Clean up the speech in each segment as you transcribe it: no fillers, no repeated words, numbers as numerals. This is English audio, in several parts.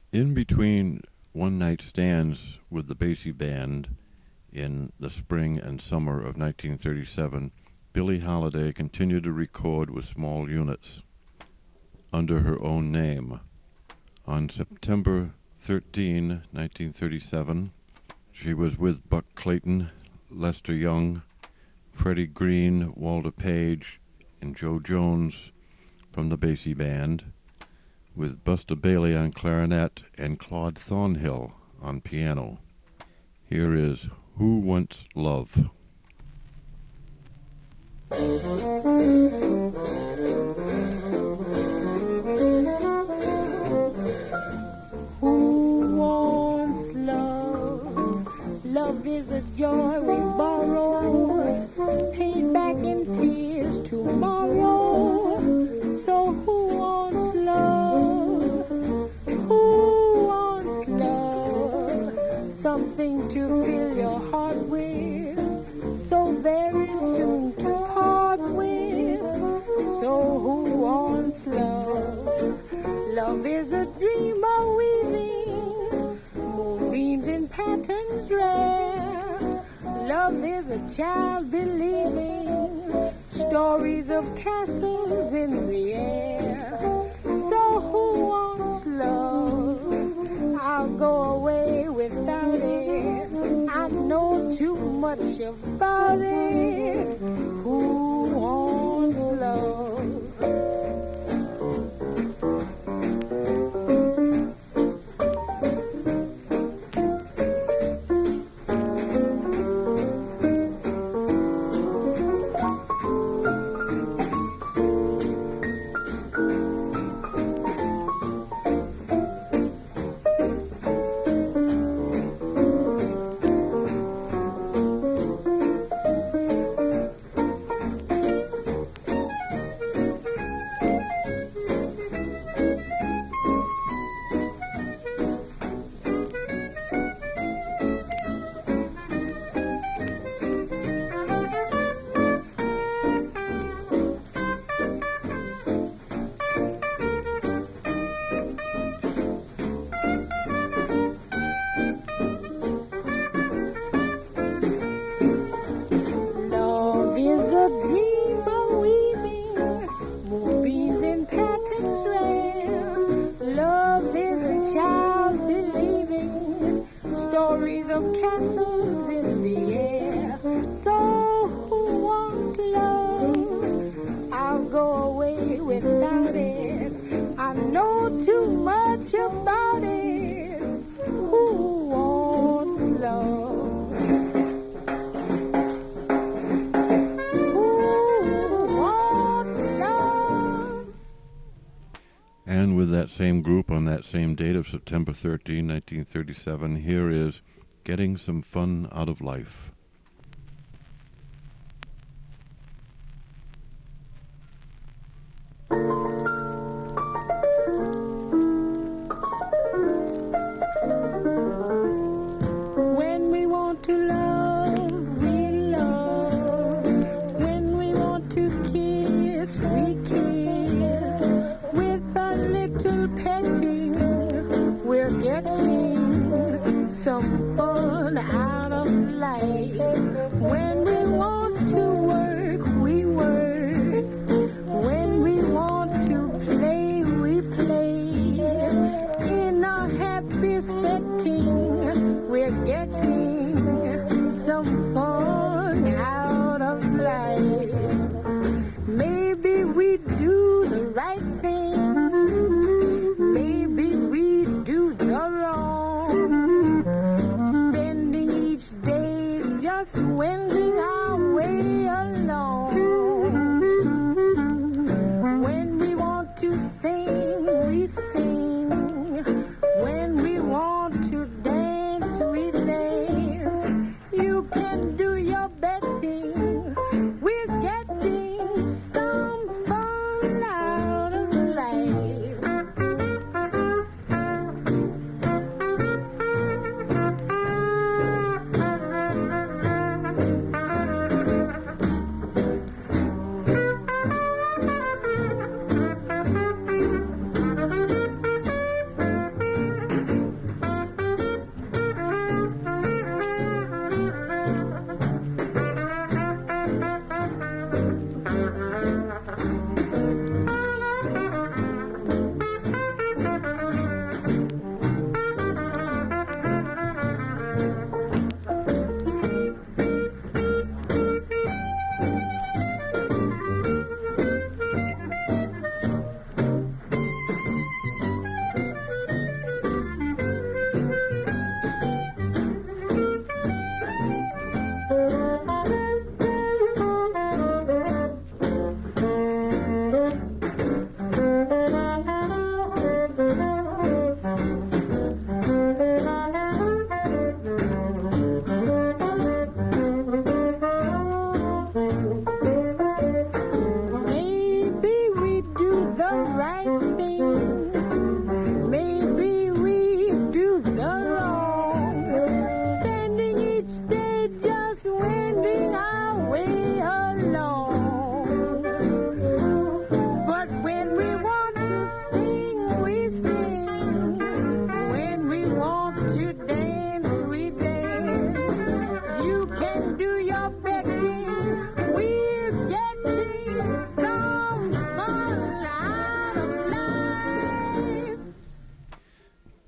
In between one-night stands with the Basie Band in the spring and summer of 1937, Billie Holiday continued to record with small units under her own name. On September 13, 1937, she was with Buck Clayton, Lester Young, Freddie Green, Walter Page, and Joe Jones from the Basie Band, with Buster Bailey on clarinet and Claude Thornhill on piano. Here is Who Wants Love? Who wants love? Love is a joy we borrow, paid back in tears tomorrow. So who wants love? Who wants love? Something to fill your heart with, so very soon to part with. So who wants love? Love is a dream of weaving, moonbeams in patterns rare. Love is a child believing, stories of castles in the air. So who wants love? I'll go away without it. I know too much about it. Who wants love? And with that same group on that same date of September 13, 1937, here is Getting Some Fun Out of Life. When we want to love, we love. When we want to kiss, we kiss. With a little petting, we're getting some fun out of life. When we want to work, we work. When we want to play, we play. In a happy setting, we're getting some fun out of life. Maybe we do the right thing. Maybe we do the wrong.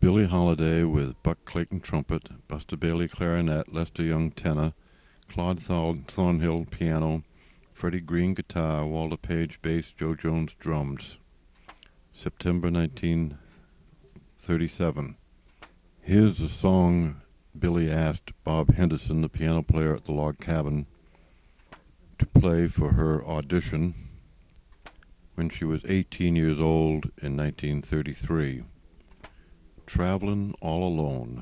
Billie Holiday with Buck Clayton trumpet, Buster Bailey clarinet, Lester Young tenor, Claude Thornhill piano, Freddie Green guitar, Walter Page bass, Joe Jones drums. September 1937. Here's a song Billie asked Bob Henderson, the piano player at the Log Cabin, to play for her audition when she was 18 years old in 1933. Travelin' All Alone.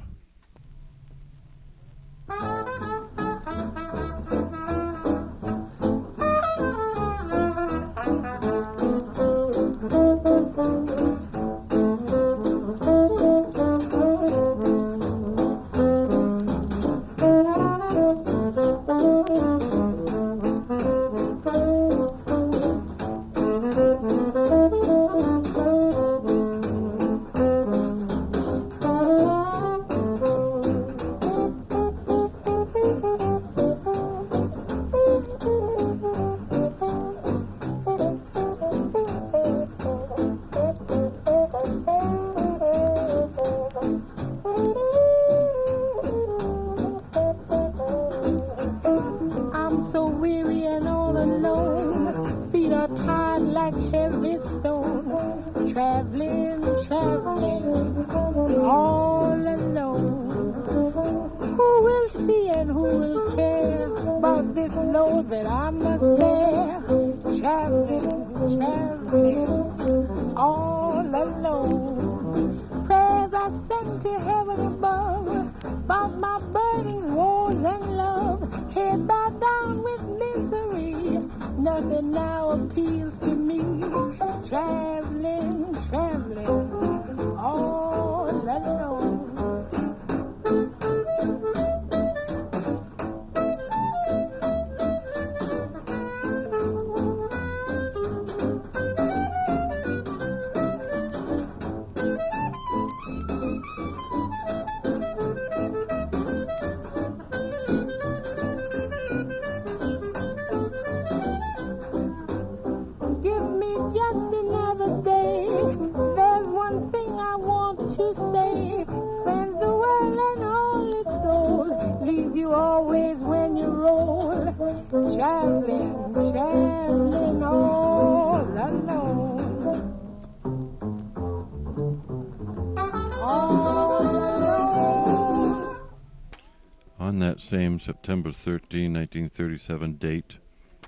On that same September 13, 1937 date,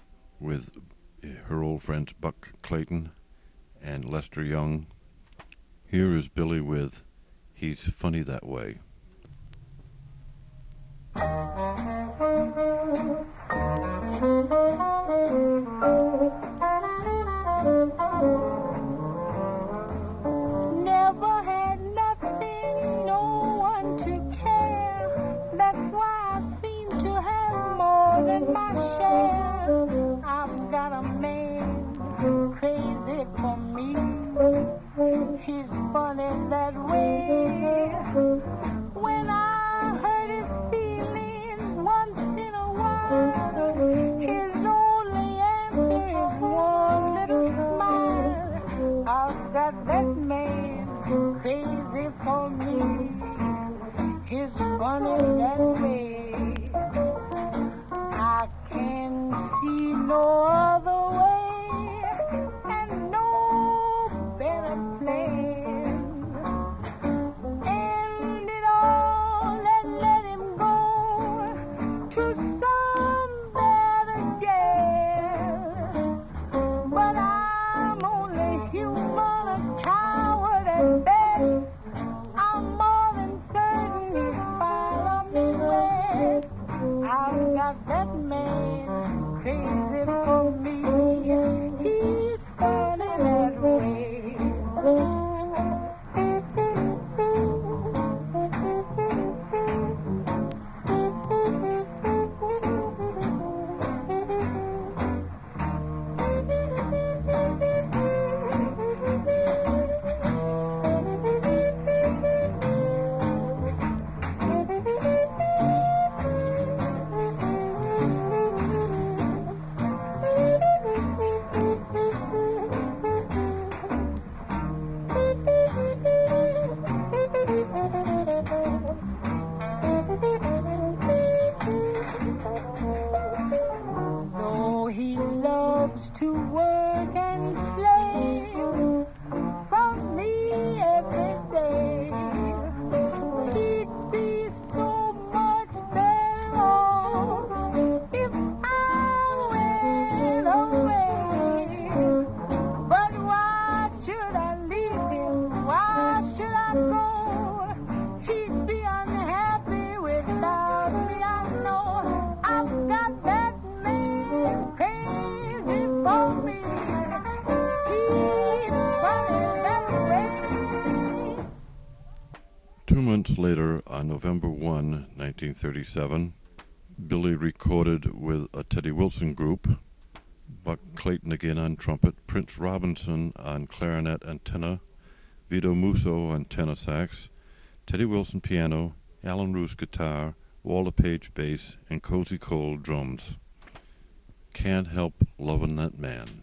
with her old friends Buck Clayton and Lester Young, here is Billie with He's Funny That Way. Never had nothing, no one to care. That's why I seem to have more than my share. I've got a man crazy for me. He's funny that way. 2 months later, on November 1, 1937, Billy recorded with a Teddy Wilson group, Buck Clayton again on trumpet, Prince Robinson on clarinet and tenor, Vito Musso on tenor sax, Teddy Wilson piano, Alan Roos guitar, Walter Page bass, and Cozy Cole drums. Can't Help Lovin' That Man.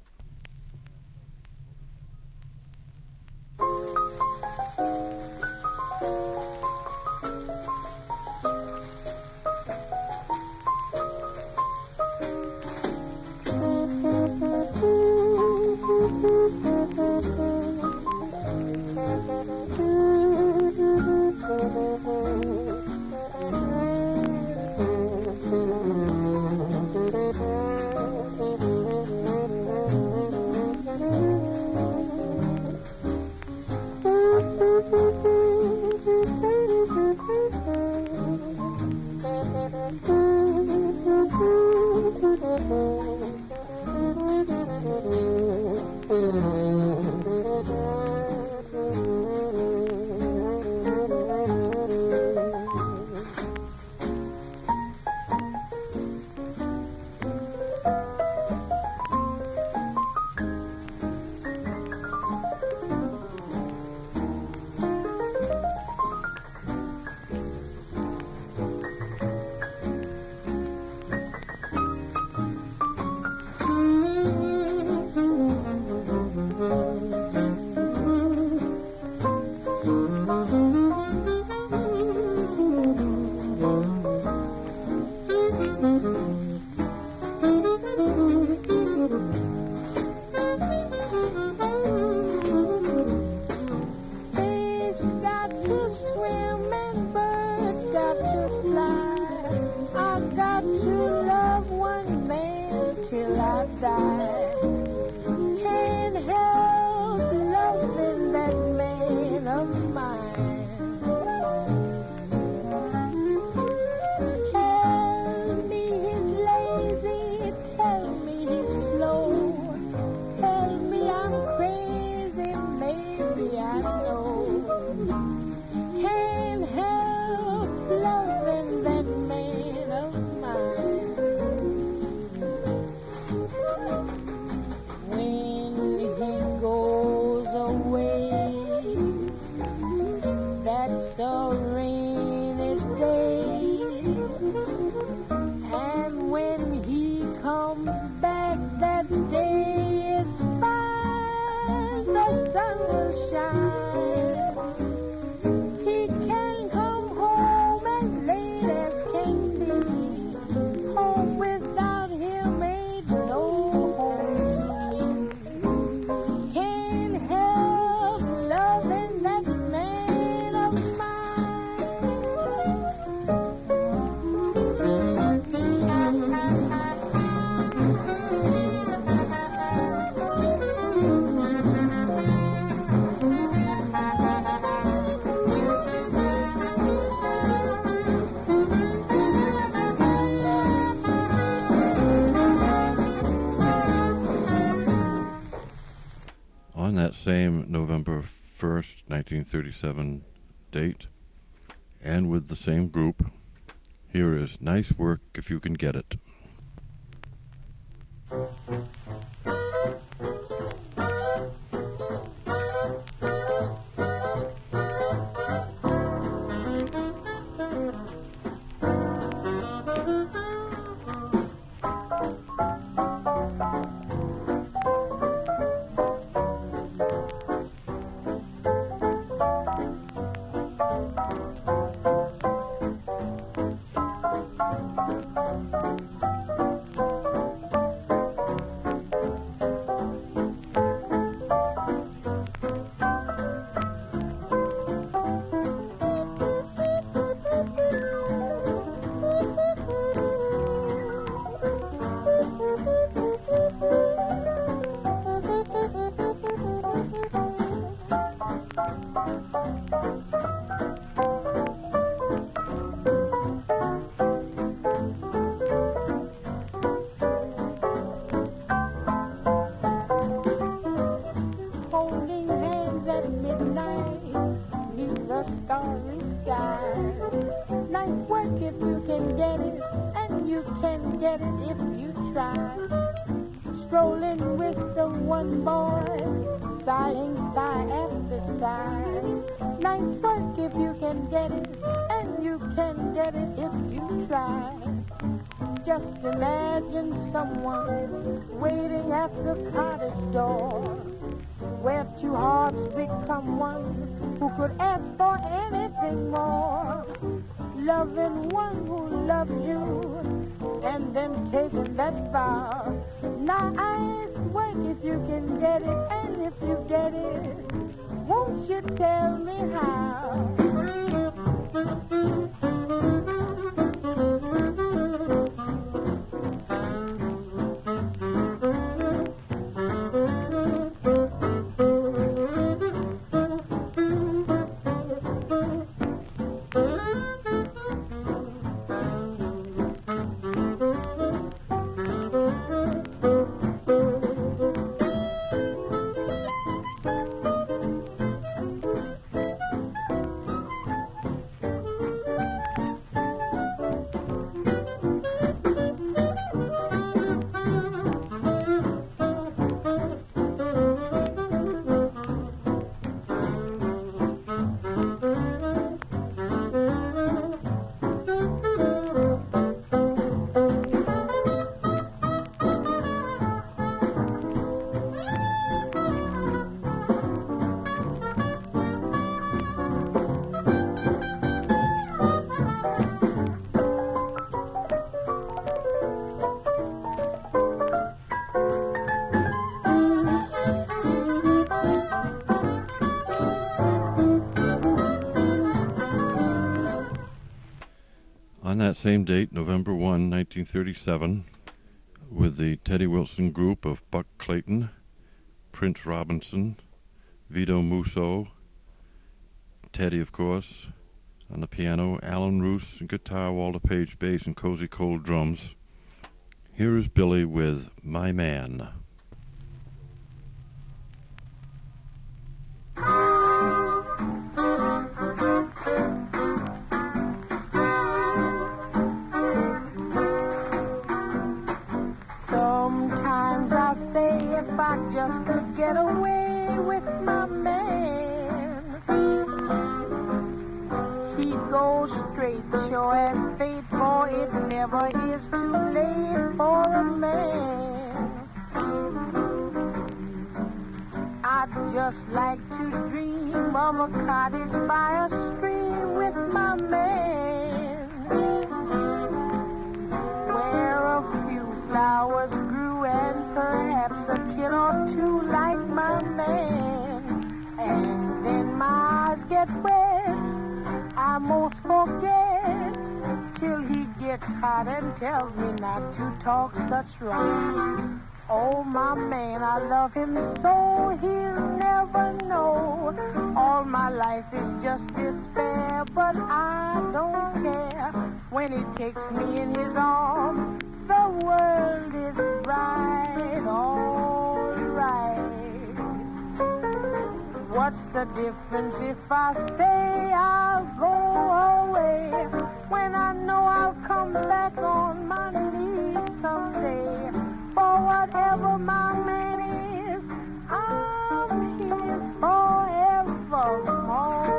On that same November 1st, 1937 date, and with the same group, here is Nice Work If You Can Get It. Holding hands at midnight, neath the starry sky. Nice work if you can get it, and you can get it if you try. Strolling with the one boy, sighing sigh after sigh. Nice work if you can get it, and you can get it if you try. Just imagine someone waiting at the cottage door, where two hearts become one, who could ask for anything more. Loving one who loves you, and then taking that vow. Now I work if you can get it, and if you get it, won't you tell me how? On that same date, November 1, 1937, with the Teddy Wilson Group of Buck Clayton, Prince Robinson, Vito Musso, Teddy, of course, on the piano, Alan Roos, guitar, Walter Page, bass, and Cozy Cole drums. Here is Billy with My Man. Sometimes I say if I just could get away with my man, he'd go straight, sure as fate, for it never is too late for a man. I'd just like to dream of a cottage by a stream with my man, where a few flowers grew and perhaps a kid or two like my man. And then my eyes get wet, I most forget, till he gets hot and tells me not to talk such rhyme. Oh, my man, I love him so he'll never know. All my life is just despair, but I don't care. When he takes me in his arms, the world is right, all right. What's the difference if I say I'll go away, when I know I'll come back on my knees someday? For whatever my man is, I'm his forevermore.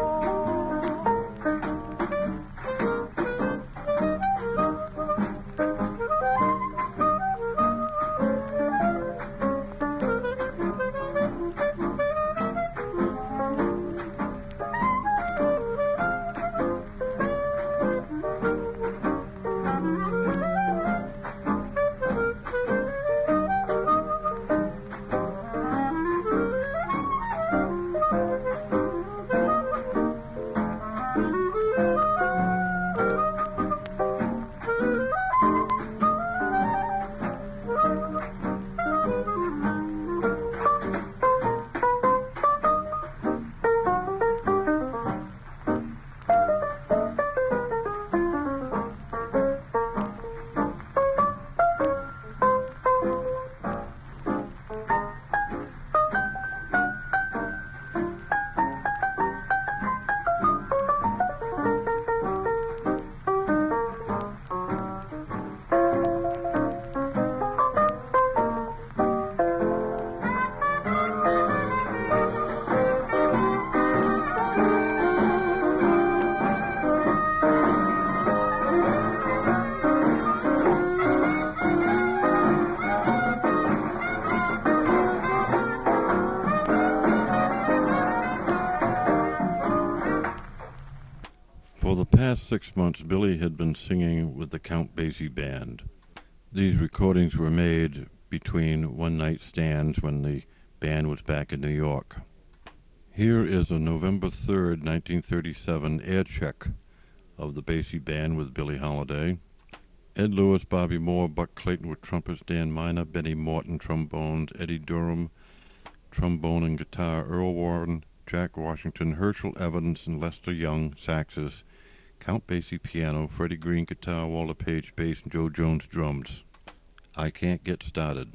For the past 6 months, Billy had been singing with the Count Basie Band. These recordings were made between one-night stands when the band was back in New York. Here is a November 3rd, 1937 air check of the Basie Band with Billie Holiday. Ed Lewis, Bobby Moore, Buck Clayton with trumpets, Dan Miner, Benny Morton, trombones, Eddie Durham, trombone and guitar, Earl Warren, Jack Washington, Herschel Evans, and Lester Young, saxes, Count Basie piano, Freddie Green guitar, Walter Page bass, and Joe Jones drums. I Can't Get Started.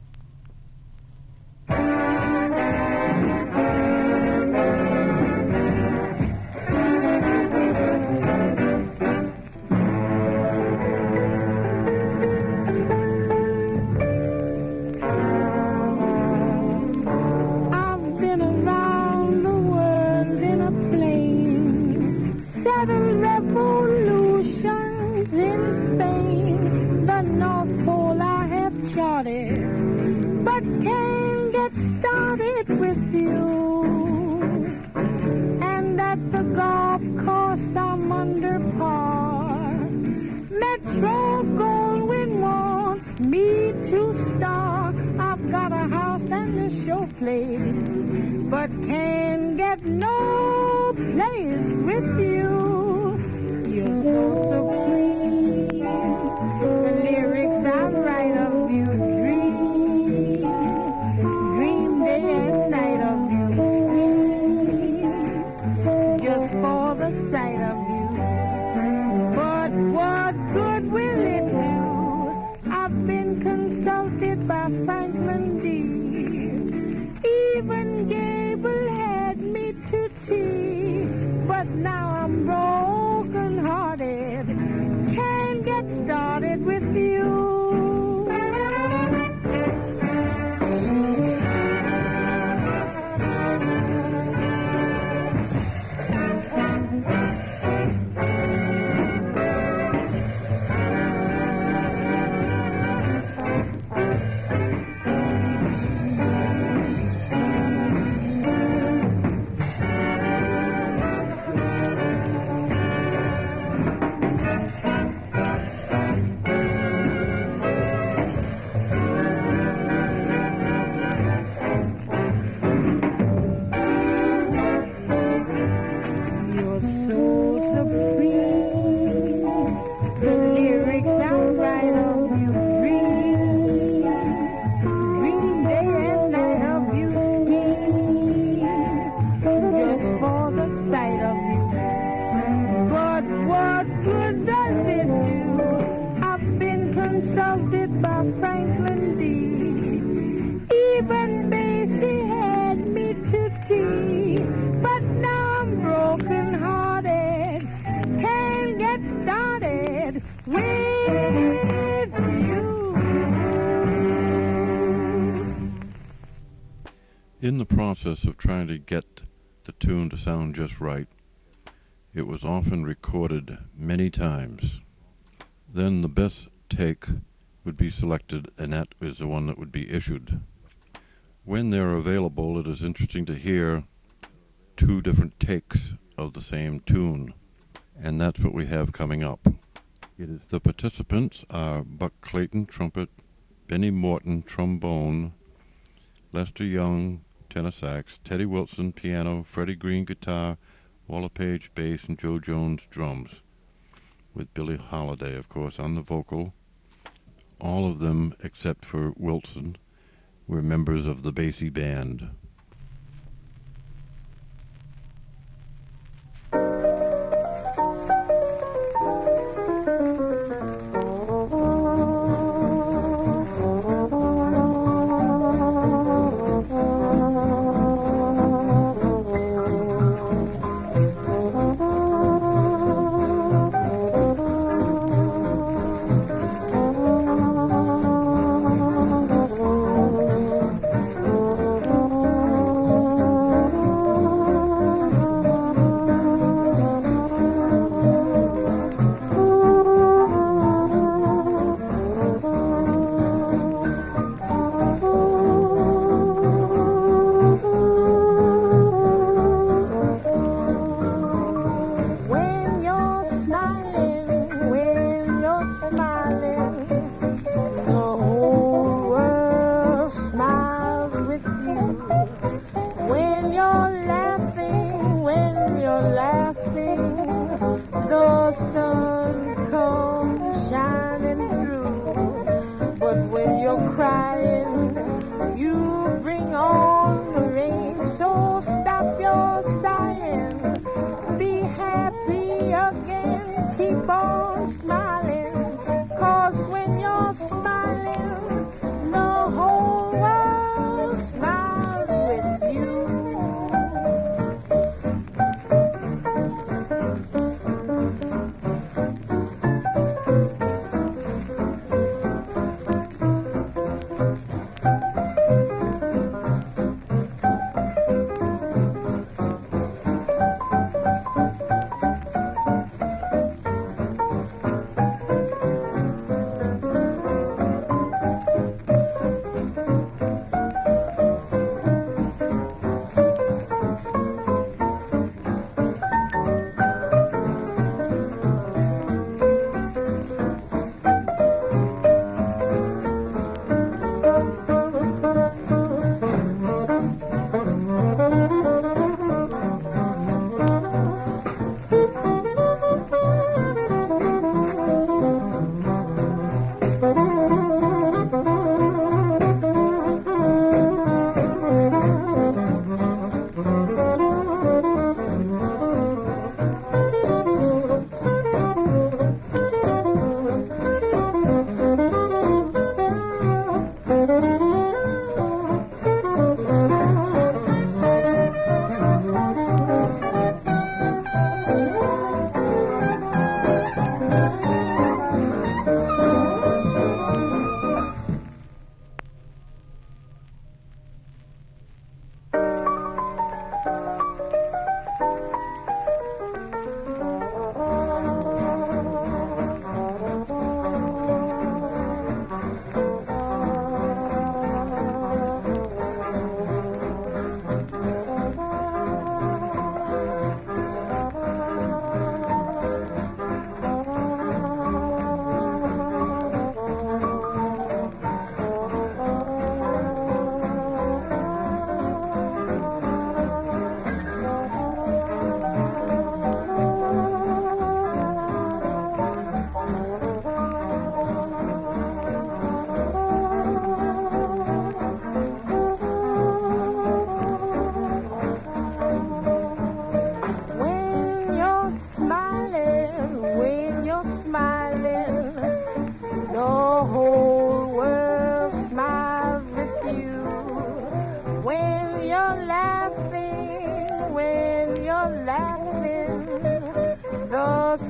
But can't get started with you. And at the golf course I'm under par. Metro Goldwyn wants me to star. I've got a house and a show place, but can't get no place with you. You're so supreme. The lyrics I write of you. By Franklin D. Even Gable had me to tea, but now I'm broken hearted. Can't get started with you. In the process of trying to get the tune to sound just right, it was often recorded many times. Then the best take would be selected, and that is the one that would be issued. When they're available, it is interesting to hear two different takes of the same tune, and that's what we have coming up. The participants are Buck Clayton, trumpet, Benny Morton, trombone, Lester Young, tenor sax, Teddy Wilson, piano, Freddie Green, guitar, Walter Page, bass, and Joe Jones, drums, with Billie Holiday, of course, on the vocal. All of them, except for Wilson, were members of the Basie Band.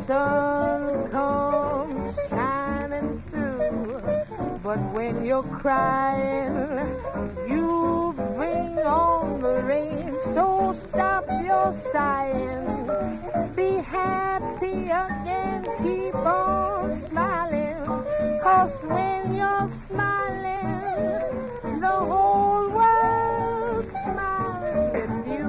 sun comes shining through. But when you're crying, you bring on the rain. So stop your sighing, be happy again, keep on smiling. 'Cause when you're smiling, the whole world smiles with you.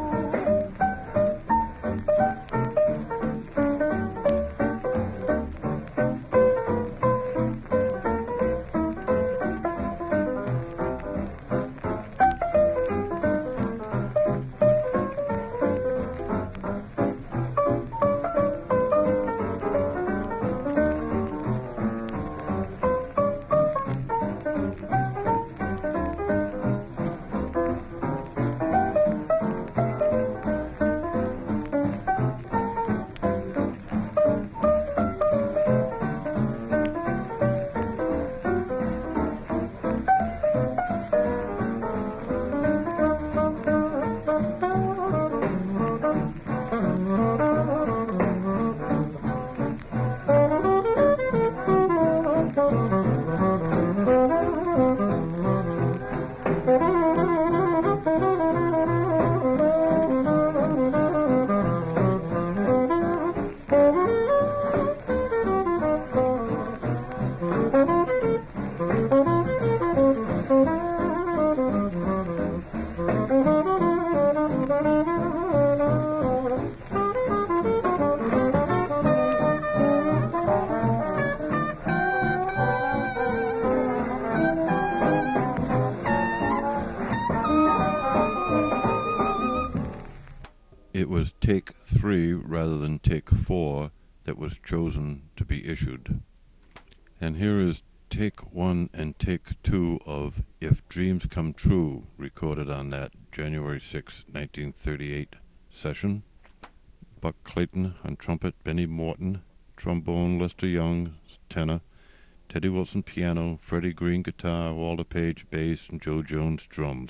It was take 3 rather than take 4 that was chosen to be issued. And here is take 1 and take 2 of If Dreams Come True, recorded on that January 6, 1938 session. Buck Clayton on trumpet, Benny Morton, trombone, Lester Young, tenor, Teddy Wilson piano, Freddie Green guitar, Walter Page bass, and Joe Jones drums.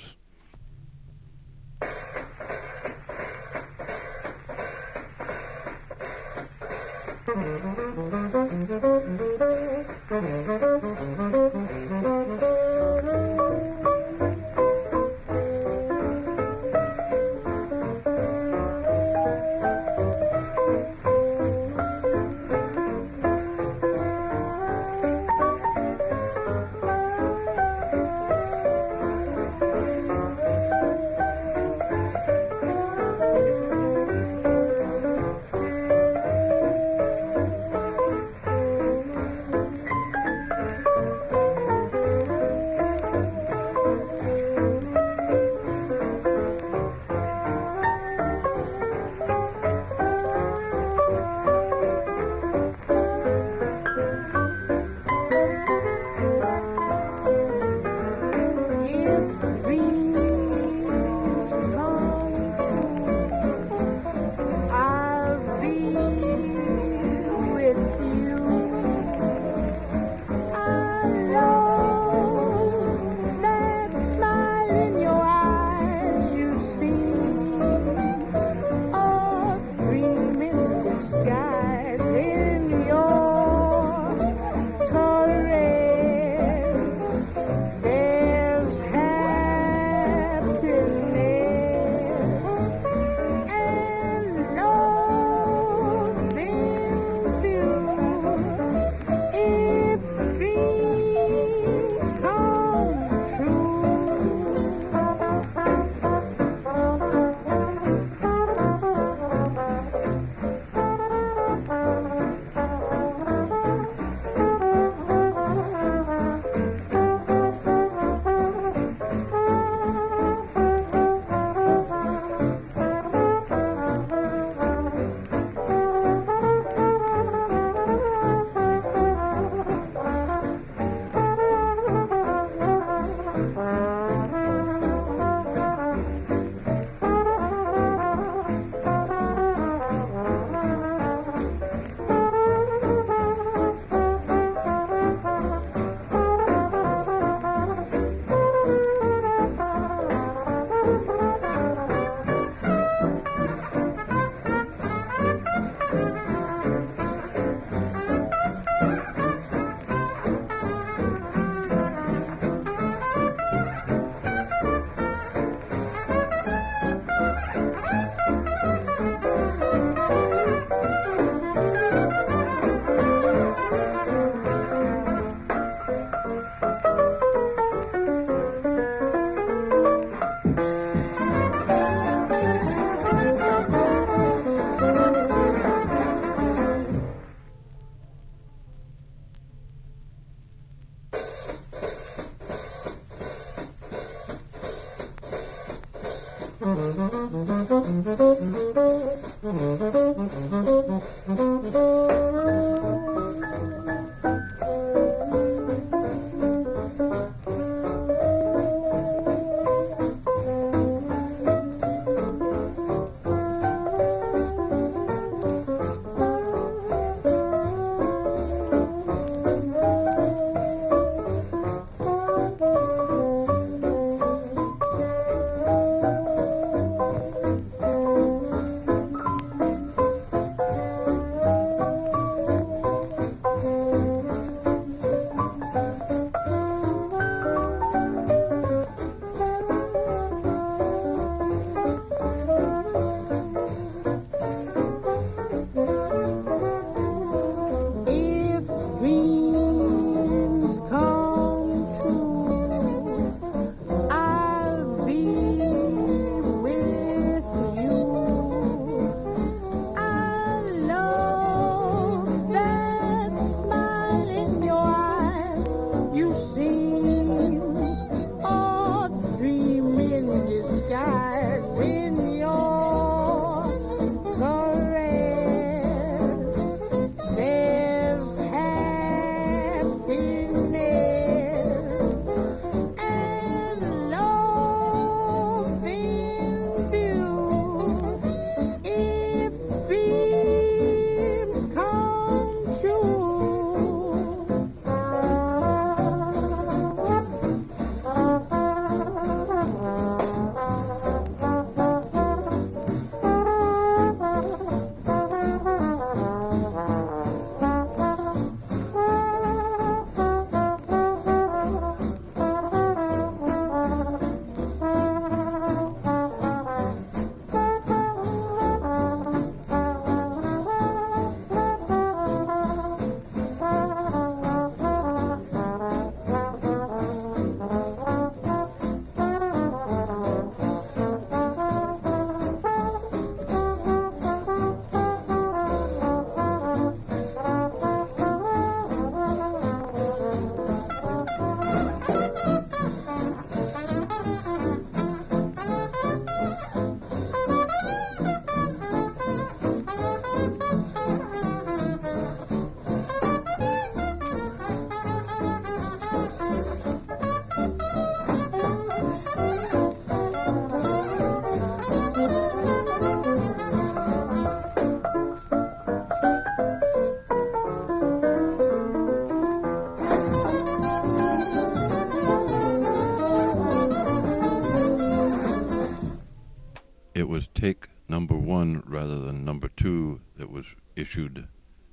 It was take number 1 rather than number 2 that was issued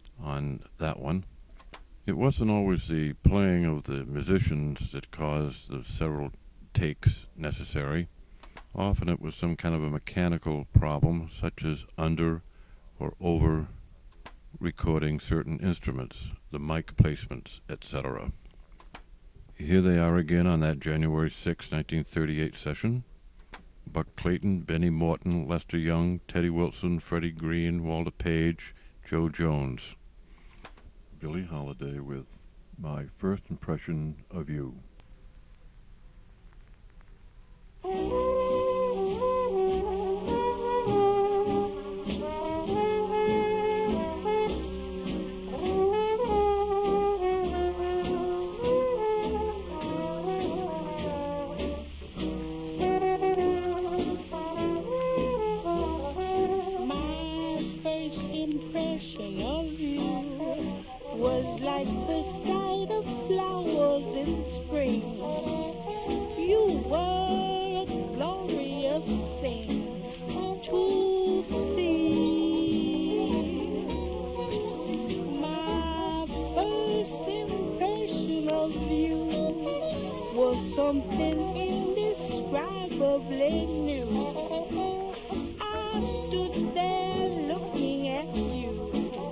on that one. It wasn't always the playing of the musicians that caused the several takes necessary. Often it was some kind of a mechanical problem, such as under or over recording certain instruments, the mic placements, etc. Here they are again on that January 6, 1938 session. Buck Clayton, Benny Morton, Lester Young, Teddy Wilson, Freddie Green, Walter Page, Joe Jones. Billie Holiday with My First Impression of You. Something indescribably new. I stood there looking at you,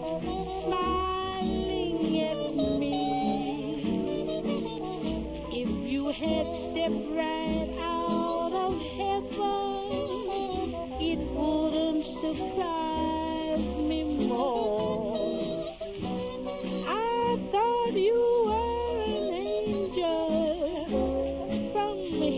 smiling at me. If you had stepped right out of heaven, it wouldn't surprise me more. I thought you were an angel from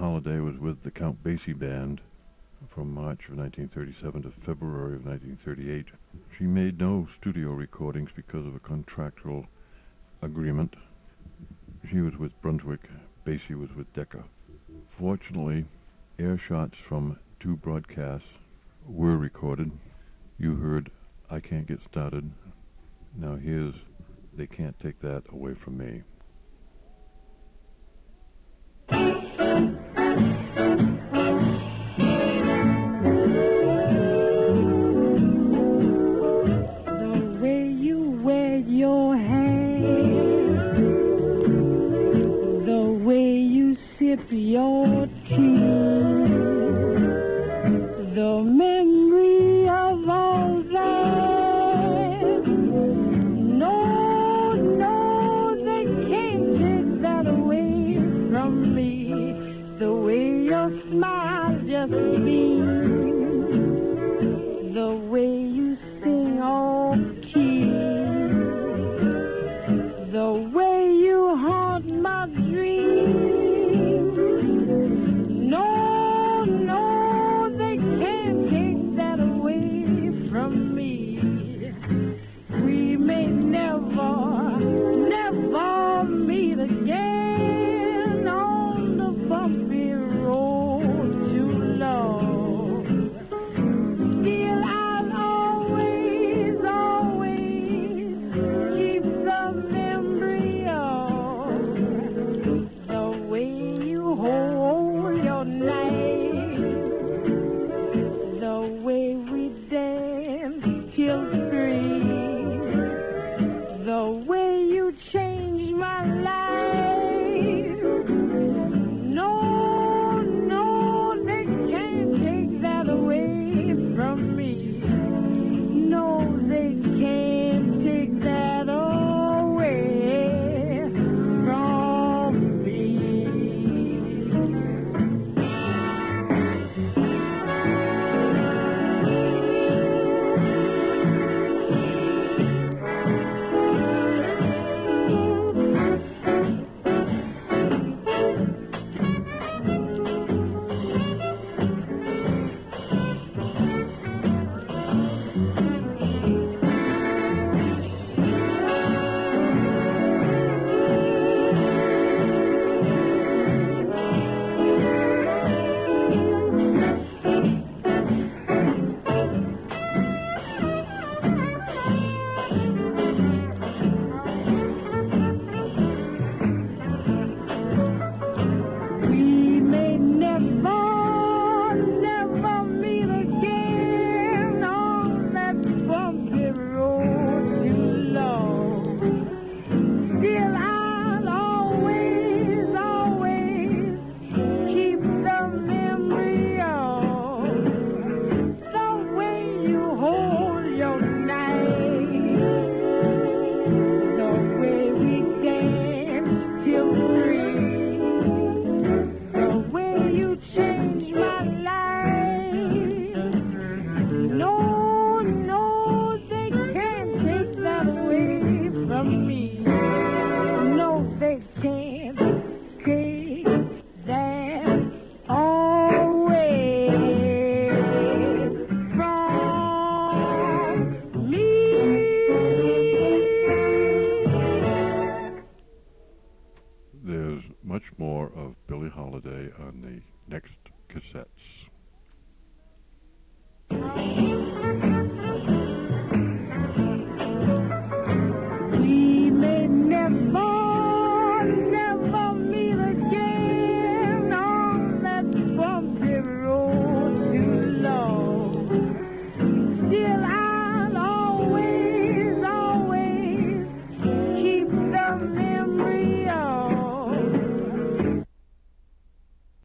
Holiday was with the Count Basie Band from March of 1937 to February of 1938. She made no studio recordings because of a contractual agreement. She was with Brunswick, Basie was with Decca. Fortunately, air shots from 2 broadcasts were recorded. You heard I Can't Get Started. Now here's They Can't Take That Away From Me.